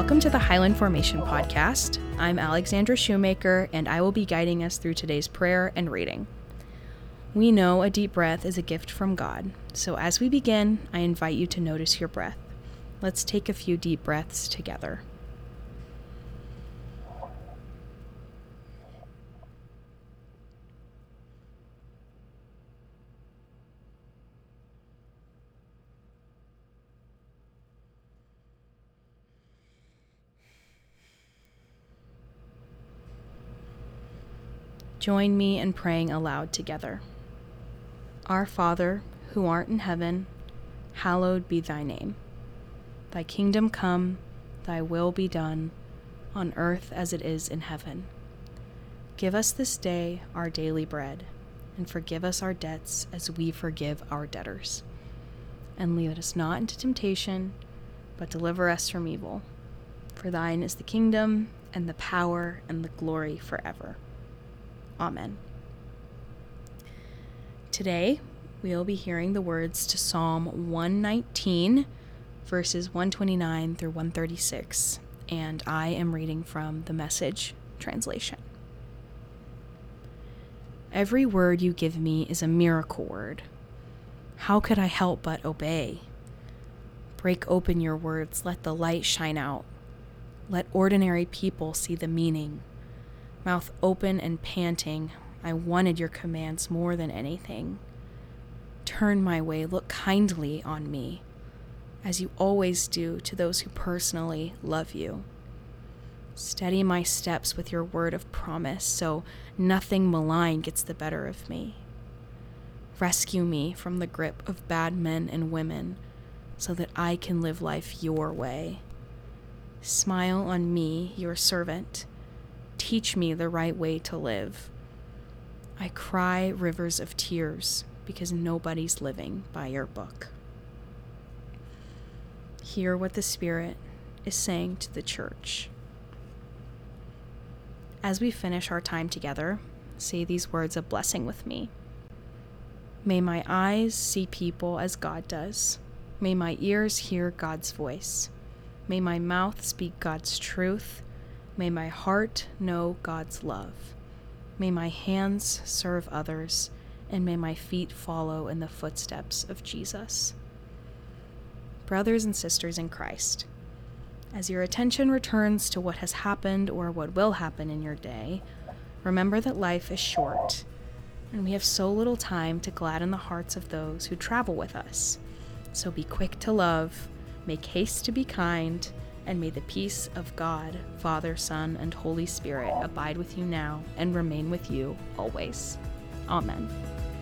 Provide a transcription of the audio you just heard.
Welcome to the Highland Formation Podcast. I'm Alexandra Shoemaker, and I will be guiding us through today's prayer and reading. We know a deep breath is a gift from God, so as we begin, I invite you to notice your breath. Let's take a few deep breaths together. Join me in praying aloud together. Our Father, who art in heaven, hallowed be thy name. Thy kingdom come, thy will be done, on earth as it is in heaven. Give us this day our daily bread, and forgive us our debts as we forgive our debtors. And lead us not into temptation, but deliver us from evil. For thine is the kingdom, and the power, and the glory forever. Amen. Today, we will be hearing the words to Psalm 119, verses 129 through 136, and I am reading from the Message translation. Every word you give me is a miracle word. How could I help but obey? Break open your words, let the light shine out. Let ordinary people see the meaning. Mouth open and panting, I wanted your commands more than anything. Turn my way, look kindly on me, as you always do to those who personally love you. Steady my steps with your word of promise, so nothing malign gets the better of me. Rescue me from the grip of bad men and women, so that I can live life your way. Smile on me, your servant. Teach me the right way to live. I cry rivers of tears because nobody's living by your book. Hear what the Spirit is saying to the church. As we finish our time together, say these words of blessing with me. May my eyes see people as God does. May my ears hear God's voice. May my mouth speak God's truth. May my heart know God's love. May my hands serve others, and may my feet follow in the footsteps of Jesus. Brothers and sisters in Christ, as your attention returns to what has happened or what will happen in your day, remember that life is short, and we have so little time to gladden the hearts of those who travel with us. So be quick to love, make haste to be kind, and may the peace of God, Father, Son, and Holy Spirit abide with you now and remain with you always. Amen.